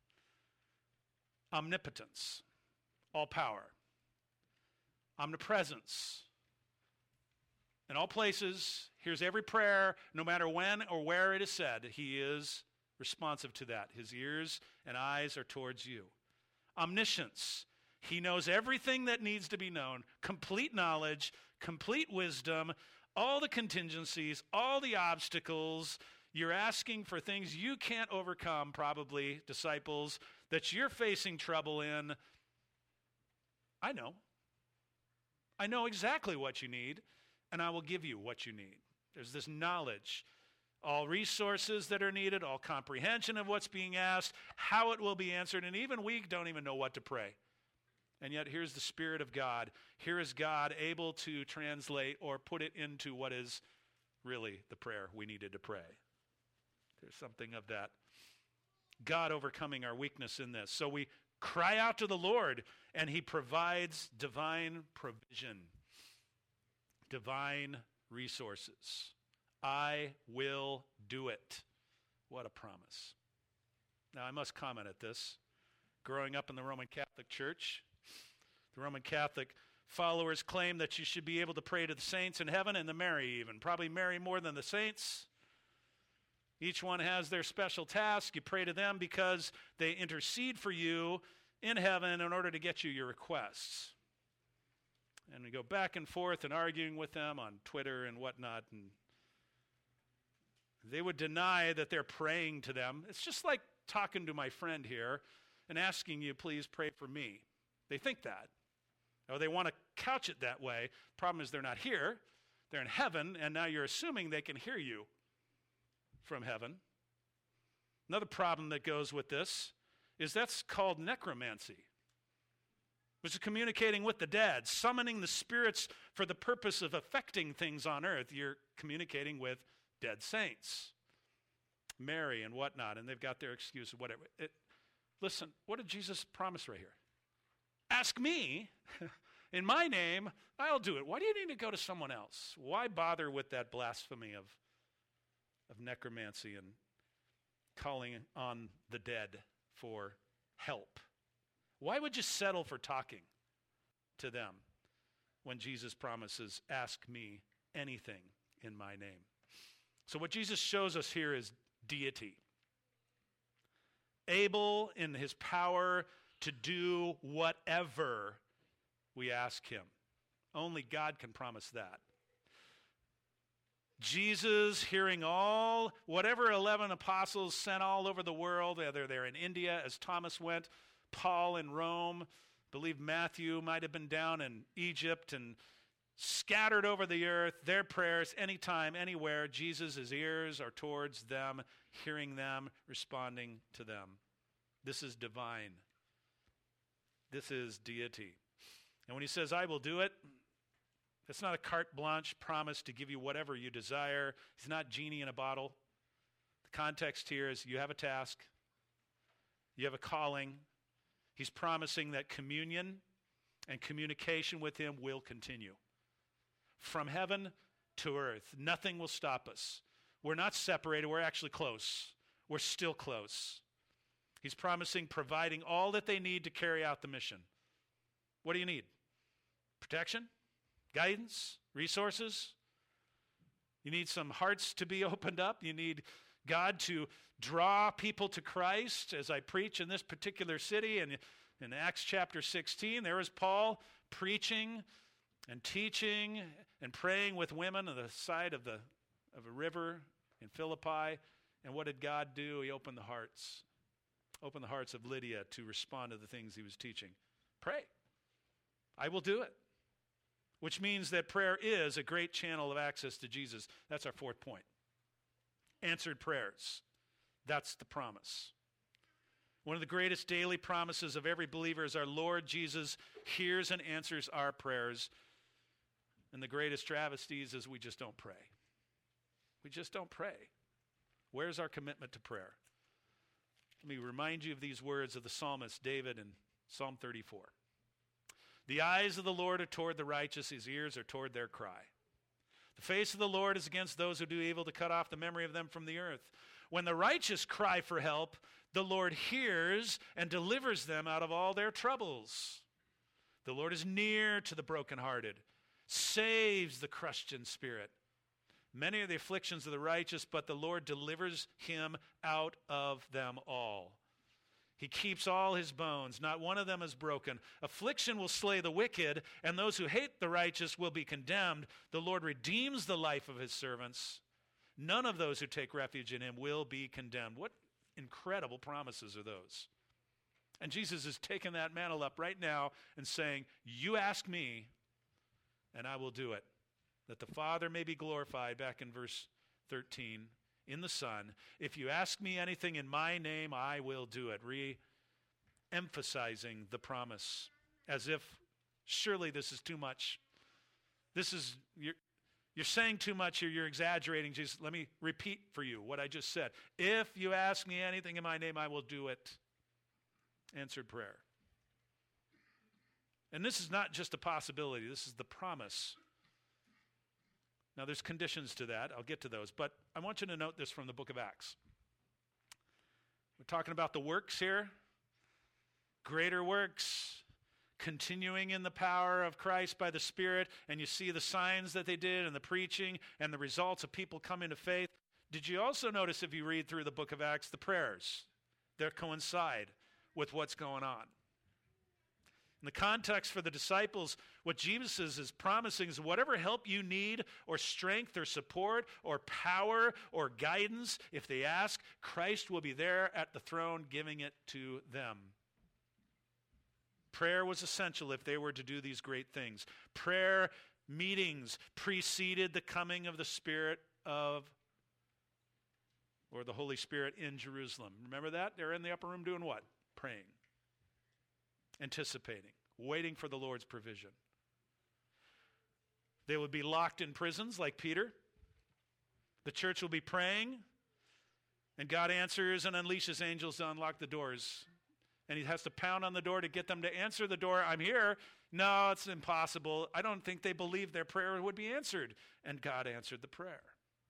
omnipotence, all power. Omnipresence. In all places, hears every prayer, no matter when or where it is said. He is responsive to that. His ears and eyes are towards you. Omniscience. He knows everything that needs to be known. Complete knowledge, complete wisdom, all the contingencies, all the obstacles. You're asking for things you can't overcome, probably, disciples, that you're facing trouble in. I know. I know exactly what you need, and I will give you what you need. There's this knowledge, all resources that are needed, all comprehension of what's being asked, how it will be answered, and even we don't even know what to pray. And yet here's the Spirit of God. Here is God able to translate or put it into what is really the prayer we needed to pray. There's something of that. God overcoming our weakness in this. So we cry out to the Lord, and he provides divine provision, divine resources. I will do it. What a promise. Now, I must comment at this. Growing up in the Roman Catholic Church, the Roman Catholic followers claim that you should be able to pray to the saints in heaven and the Mary even. Probably Mary more than the saints. Each one has their special task. You pray to them because they intercede for you in heaven in order to get you your requests. And we go back and forth and arguing with them on Twitter and whatnot, and they would deny that they're praying to them. It's just like talking to my friend here and asking you, please pray for me. They think that. Or they want to couch it that way. Problem is they're not here. They're in heaven, and now you're assuming they can hear you from heaven. Another problem that goes with this is that's called necromancy, which is communicating with the dead, summoning the spirits for the purpose of affecting things on earth. You're communicating with dead saints, Mary and whatnot, and they've got their excuse, whatever. Listen, what did Jesus promise right here? Ask me in my name, I'll do it. Why do you need to go to someone else? Why bother with that blasphemy of necromancy and calling on the dead for help? Why would you settle for talking to them when Jesus promises, ask me anything in my name? So what Jesus shows us here is deity. Able in his power to do whatever we ask him. Only God can promise that. Jesus, hearing all, whatever 11 apostles sent all over the world, whether they're in India as Thomas went, Paul in Rome, I believe Matthew might have been down in Egypt, and scattered over the earth, their prayers, anytime, anywhere, Jesus' ears are towards them, hearing them, responding to them. This is divine. This is deity. And when he says, I will do it, it's not a carte blanche promise to give you whatever you desire. He's not genie in a bottle. The context here is you have a task. You have a calling. He's promising that communion and communication with him will continue. From heaven to earth, nothing will stop us. We're not separated. We're actually close. We're still close. He's promising providing all that they need to carry out the mission. What do you need? Protection? Guidance? Resources? You need some hearts to be opened up. You need God to draw people to Christ. As I preach in this particular city, and in Acts chapter 16, there was Paul preaching and teaching and praying with women on the side of a river in Philippi. And what did God do? He opened the hearts of Lydia to respond to the things he was teaching. Pray. I will do it. Which means that prayer is a great channel of access to Jesus. That's our fourth point. Answered prayers. That's the promise. One of the greatest daily promises of every believer is our Lord Jesus hears and answers our prayers. And the greatest travesties is we just don't pray. We just don't pray. Where's our commitment to prayer? Let me remind you of these words of the psalmist David in Psalm 34. The eyes of the Lord are toward the righteous, his ears are toward their cry. The face of the Lord is against those who do evil, to cut off the memory of them from the earth. When the righteous cry for help, the Lord hears and delivers them out of all their troubles. The Lord is near to the brokenhearted, saves the crushed in spirit. Many are the afflictions of the righteous, but the Lord delivers him out of them all. He keeps all his bones. Not one of them is broken. Affliction will slay the wicked, and those who hate the righteous will be condemned. The Lord redeems the life of his servants. None of those who take refuge in him will be condemned. What incredible promises are those? And Jesus is taking that mantle up right now and saying, you ask me, and I will do it. That the Father may be glorified, back in verse 13, in the Son. If you ask me anything in my name, I will do it. Re-emphasizing the promise, as if surely this is too much. You're saying too much here. You're exaggerating, Jesus. Let me repeat for you what I just said. If you ask me anything in my name, I will do it. Answered prayer. And this is not just a possibility. This is the promise. Now, there's conditions to that. I'll get to those. But I want you to note this from the book of Acts. We're talking about the works here. Greater works. Continuing in the power of Christ by the Spirit. And you see the signs that they did and the preaching and the results of people coming to faith. Did you also notice, if you read through the book of Acts, the prayers that coincide with what's going on? In the context for the disciples, what Jesus is promising is whatever help you need, or strength, or support, or power, or guidance, if they ask, Christ will be there at the throne giving it to them. Prayer was essential if they were to do these great things. Prayer meetings preceded the coming of the Holy Spirit in Jerusalem. Remember that? They're in the upper room doing what? Praying. Anticipating, waiting for the Lord's provision. They would be locked in prisons like Peter. The church will be praying, and God answers and unleashes angels to unlock the doors. And he has to pound on the door to get them to answer the door. I'm here. No, it's impossible. I don't think they believed their prayer would be answered. And God answered the prayer.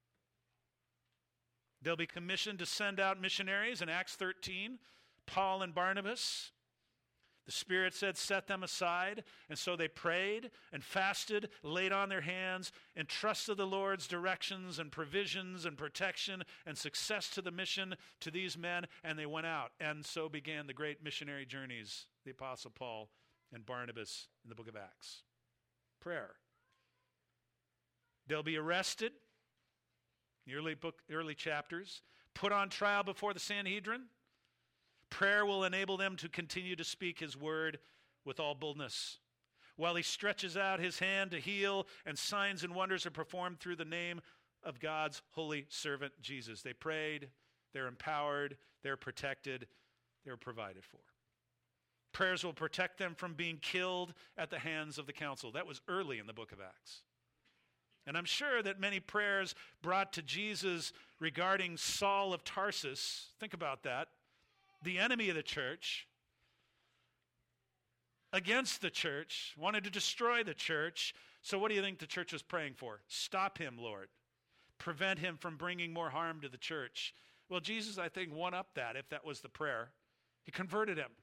They'll be commissioned to send out missionaries in Acts 13, Paul and Barnabas. The Spirit said, set them aside. And so they prayed and fasted, laid on their hands, and trusted the Lord's directions and provisions and protection and success to the mission to these men. And they went out. And so began the great missionary journeys, the Apostle Paul and Barnabas in the book of Acts. Prayer. They'll be arrested, the early chapters, put on trial before the Sanhedrin. Prayer will enable them to continue to speak his word with all boldness. while he stretches out his hand to heal, and signs and wonders are performed through the name of God's holy servant Jesus. They prayed, they're empowered, they're protected, they're provided for. Prayers will protect them from being killed at the hands of the council. That was early in the book of Acts. And I'm sure that many prayers brought to Jesus regarding Saul of Tarsus, think about that, the enemy of the church, against the church, wanted to destroy the church. So what do you think the church was praying for? Stop him, Lord. Prevent him from bringing more harm to the church. Well, Jesus, I think, won up that, if that was the prayer. He converted him.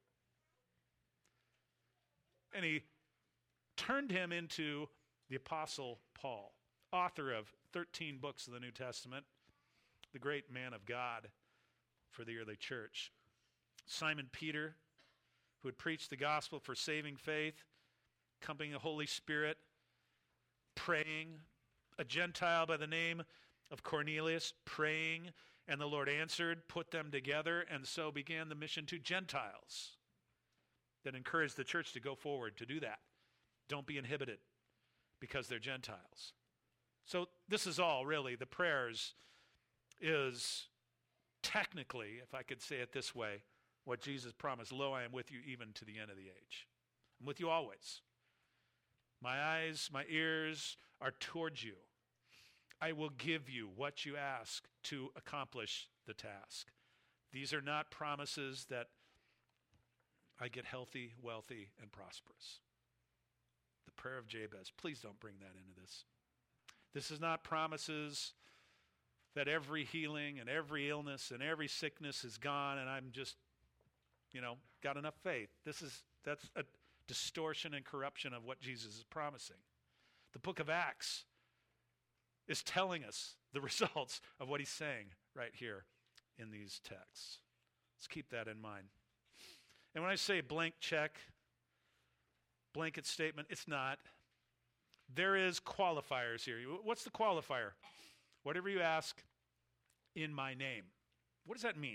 And he turned him into the Apostle Paul, author of 13 books of the New Testament, the great man of God for the early church. Simon Peter, who had preached the gospel for saving faith, accompanying the Holy Spirit, praying. A Gentile by the name of Cornelius, praying, and the Lord answered, put them together, and so began the mission to Gentiles that encouraged the church to go forward to do that. Don't be inhibited because they're Gentiles. So this is all really, the prayers is technically, if I could say it this way, what Jesus promised, lo, I am with you even to the end of the age. I'm with you always. My eyes, my ears are towards you. I will give you what you ask to accomplish the task. These are not promises that I get healthy, wealthy, and prosperous. The prayer of Jabez. Please don't bring that into this. This is not promises that every healing and every illness and every sickness is gone and I'm just, got enough faith. That's a distortion and corruption of what Jesus is promising. The book of Acts is telling us the results of what he's saying right here in these texts. Let's keep that in mind. And when I say blank check, blanket statement, it's not. There is qualifiers here. What's the qualifier? Whatever you ask in my name. What does that mean?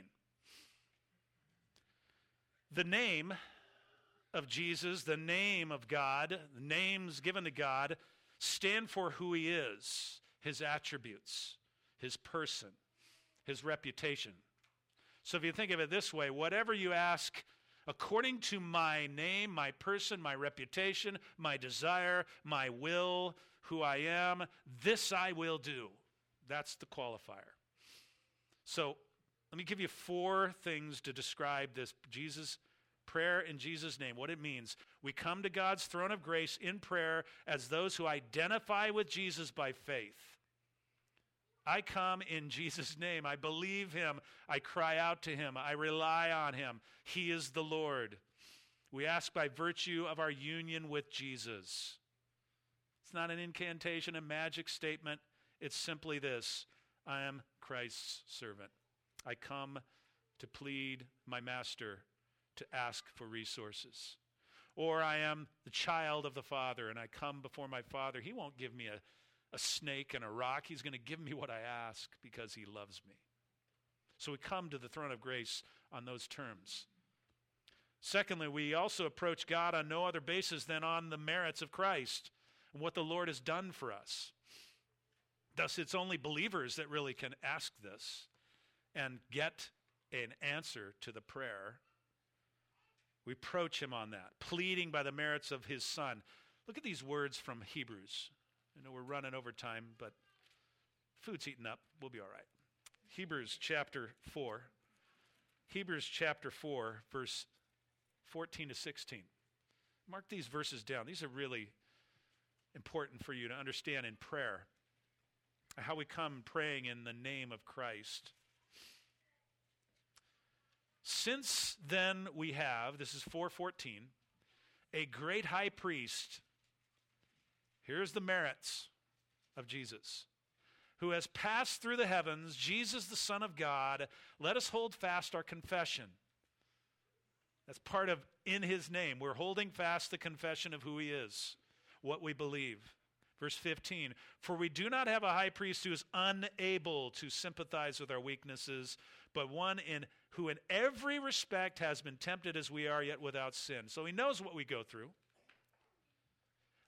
The name of Jesus, the name of God, the names given to God, stand for who he is, his attributes, his person, his reputation. So if you think of it this way, whatever you ask according to my name, my person, my reputation, my desire, my will, who I am, this I will do. That's the qualifier. So let me give you 4 things to describe this Jesus prayer in Jesus' name, what it means. We come to God's throne of grace in prayer as those who identify with Jesus by faith. I come in Jesus' name. I believe him. I cry out to him. I rely on him. He is the Lord. We ask by virtue of our union with Jesus. It's not an incantation, a magic statement. It's simply this: I am Christ's servant. I come to plead my master, to ask for resources. Or I am the child of the Father, and I come before my Father. He won't give me a snake and a rock. He's going to give me what I ask because he loves me. So we come to the throne of grace on those terms. Secondly, we also approach God on no other basis than on the merits of Christ and what the Lord has done for us. Thus, it's only believers that really can ask this and get an answer to the prayer. We approach him on that, pleading by the merits of his Son. Look at these words from Hebrews. I know we're running over time, but food's heating up. We'll be all right. Hebrews chapter 4. Hebrews chapter 4, verse 14 to 16. Mark these verses down. These are really important for you to understand in prayer. How we come praying in the name of Christ. Since then we have, this is 4:14, a great high priest. Here's the merits of Jesus, who has passed through the heavens, Jesus the Son of God. Let us hold fast our confession. That's part of in his name. We're holding fast the confession of who he is, what we believe. Verse 15, for we do not have a high priest who is unable to sympathize with our weaknesses, but one who in every respect has been tempted as we are, yet without sin. So he knows what we go through.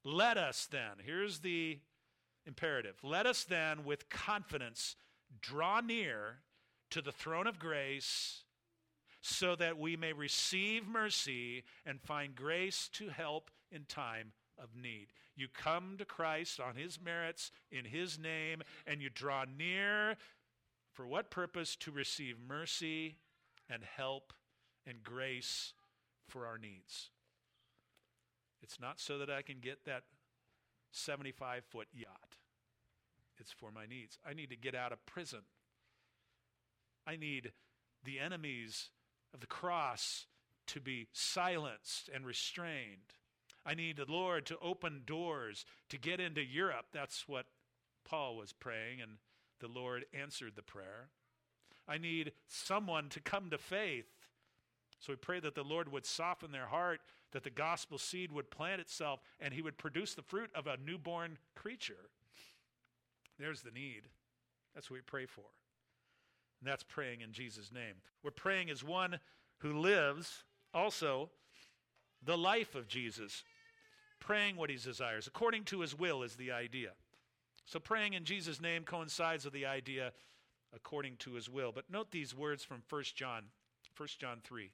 Let us then, here's the imperative, let us then with confidence draw near to the throne of grace so that we may receive mercy and find grace to help in time of need. You come to Christ on his merits, in his name, and you draw near for what purpose? To receive mercy and help and grace for our needs. It's not so that I can get that 75-foot yacht. It's for my needs. I need to get out of prison. I need the enemies of the cross to be silenced and restrained. I need the Lord to open doors to get into Europe. That's what Paul was praying, and the Lord answered the prayer. I need someone to come to faith. So we pray that the Lord would soften their heart, that the gospel seed would plant itself, and he would produce the fruit of a newborn creature. There's the need. That's what we pray for. And that's praying in Jesus' name. We're praying as one who lives also the life of Jesus, praying what he desires. According to his will is the idea. So praying in Jesus' name coincides with the idea according to his will. But note these words from 1 John 3.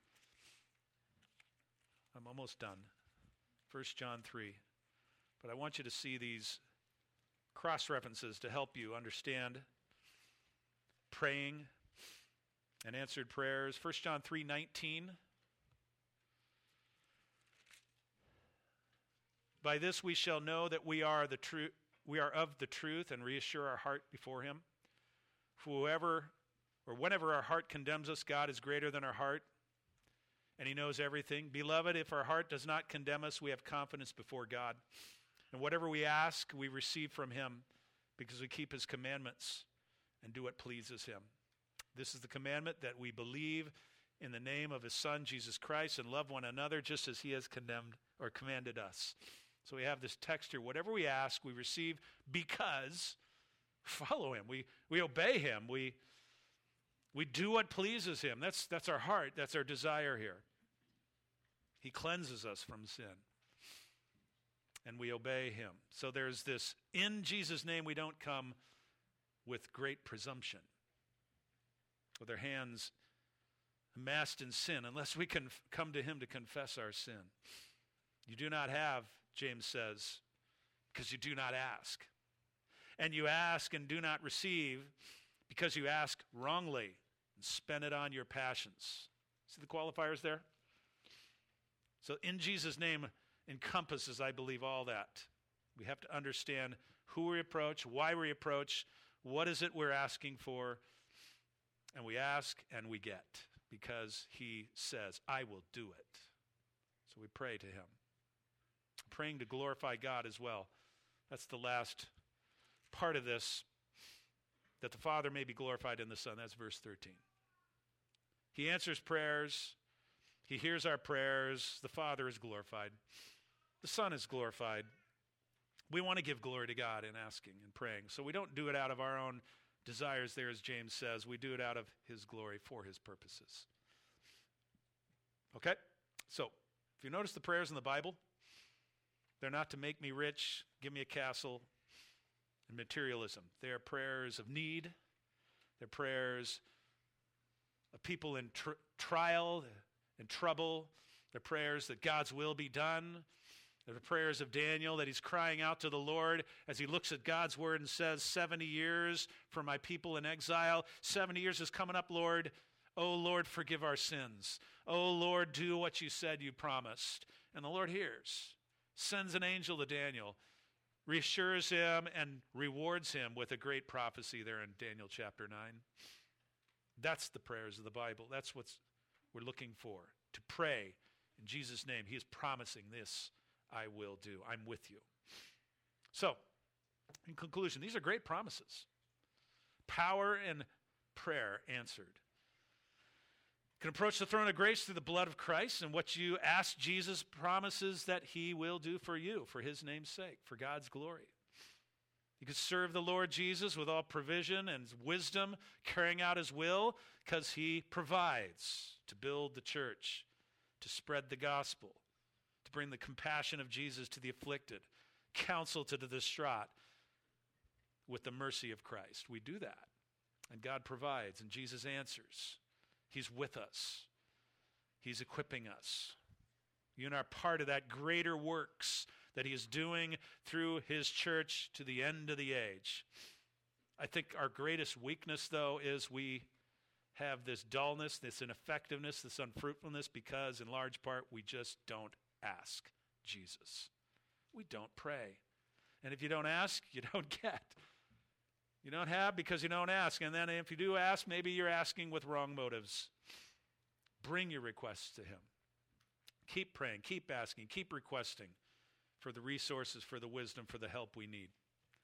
I'm almost done. 1 John 3. But I want you to see these cross-references to help you understand praying and answered prayers. 1 John 3:19. By this we shall know that we are of the truth and reassure our heart before him. For whenever our heart condemns us, God is greater than our heart, and he knows everything. Beloved, if our heart does not condemn us, we have confidence before God. And whatever we ask, we receive from him, because we keep his commandments and do what pleases him. This is the commandment, that we believe in the name of his Son, Jesus Christ, and love one another just as he has commanded us. So we have this text here. Whatever we ask, we receive because follow him. We obey him. We do what pleases him. That's our heart. That's our desire here. He cleanses us from sin. And we obey him. So there's this, in Jesus' name we don't come with great presumption, with our hands amassed in sin, unless we can come to him to confess our sin. You do not have, James says, because you do not ask. And you ask and do not receive because you ask wrongly and spend it on your passions. See the qualifiers there? So in Jesus' name encompasses, I believe, all that. We have to understand who we approach, why we approach, what is it we're asking for, and we ask and we get, because he says, I will do it. So we pray to him. Praying to glorify God as well. That's the last part of this, that the Father may be glorified in the Son. That's verse 13. He answers prayers. He hears our prayers. The Father is glorified. The Son is glorified. We want to give glory to God in asking and praying. So we don't do it out of our own desires there, as James says. We do it out of his glory for his purposes. Okay? So, if you notice the prayers in the Bible, they're not to make me rich, give me a castle, and materialism. They are prayers of need. They're prayers of people in trial and trouble. They're prayers that God's will be done. They're the prayers of Daniel, that he's crying out to the Lord as he looks at God's word and says, 70 years for my people in exile. 70 years is coming up, Lord. Oh, Lord, forgive our sins. Oh, Lord, do what you said you promised. And the Lord hears, sends an angel to Daniel, reassures him and rewards him with a great prophecy there in Daniel chapter 9. That's the prayers of the Bible. That's what we're looking for, to pray in Jesus' name. He is promising this, I will do. I'm with you. So, in conclusion, these are great promises. Power and prayer answered. You can approach the throne of grace through the blood of Christ, and what you ask Jesus promises that he will do for you, for his name's sake, for God's glory. You can serve the Lord Jesus with all provision and wisdom, carrying out his will, because he provides to build the church, to spread the gospel, to bring the compassion of Jesus to the afflicted, counsel to the distraught with the mercy of Christ. We do that. And God provides, and Jesus answers. He's with us. He's equipping us. You and I are part of that greater works that he is doing through his church to the end of the age. I think our greatest weakness, though, is we have this dullness, this ineffectiveness, this unfruitfulness, because in large part we just don't ask Jesus. We don't pray. And if you don't ask, you don't get. You don't have because you don't ask. And then if you do ask, maybe you're asking with wrong motives. Bring your requests to him. Keep praying, keep asking, keep requesting for the resources, for the wisdom, for the help we need.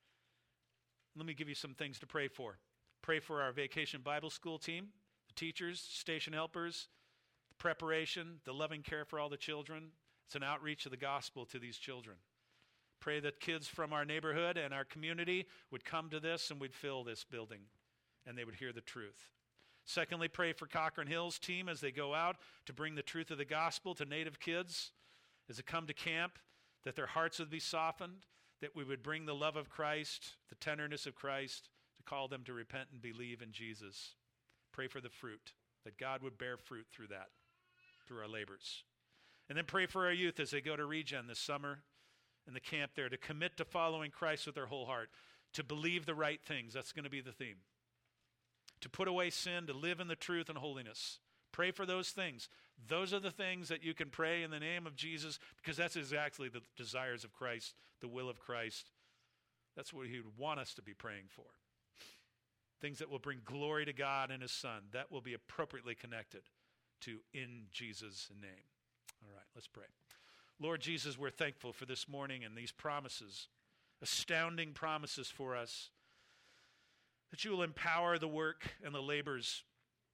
Let me give you some things to pray for. Pray for our Vacation Bible School team, the teachers, station helpers, the preparation, the loving care for all the children. It's an outreach of the gospel to these children. Pray that kids from our neighborhood and our community would come to this and would fill this building and they would hear the truth. Secondly, pray for Cochrane Hills team as they go out to bring the truth of the gospel to Native kids as they come to camp, that their hearts would be softened, that we would bring the love of Christ, the tenderness of Christ, to call them to repent and believe in Jesus. Pray for the fruit, that God would bear fruit through that, through our labors. And then pray for our youth as they go to Regen this summer in the camp there, to commit to following Christ with their whole heart, to believe the right things. That's going to be the theme. To put away sin, to live in the truth and holiness. Pray for those things. Those are the things that you can pray in the name of Jesus, because that's exactly the desires of Christ, the will of Christ. That's what he would want us to be praying for. Things that will bring glory to God and his Son. That will be appropriately connected to in Jesus' name. All right, let's pray. Lord Jesus, we're thankful for this morning and these promises, astounding promises for us, that you will empower the work and the labors.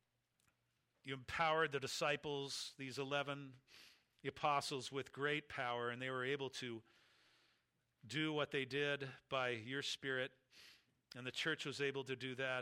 You empowered the disciples, these 11, the apostles, with great power, and they were able to do what they did by your Spirit, and the church was able to do that.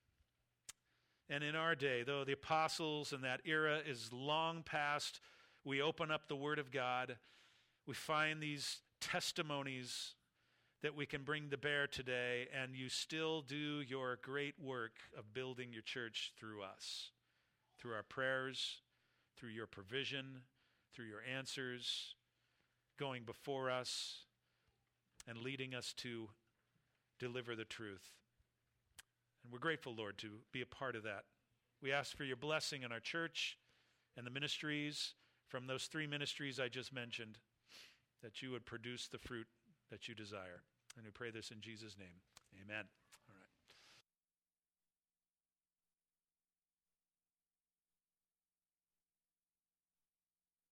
And in our day, though the apostles and that era is long past, we open up the Word of God. We find these testimonies that we can bring to bear today, and you still do your great work of building your church through us, through our prayers, through your provision, through your answers, going before us and leading us to deliver the truth. And we're grateful, Lord, to be a part of that. We ask for your blessing in our church and the ministries, from those 3 ministries I just mentioned, that you would produce the fruit that you desire. And we pray this in Jesus' name. Amen.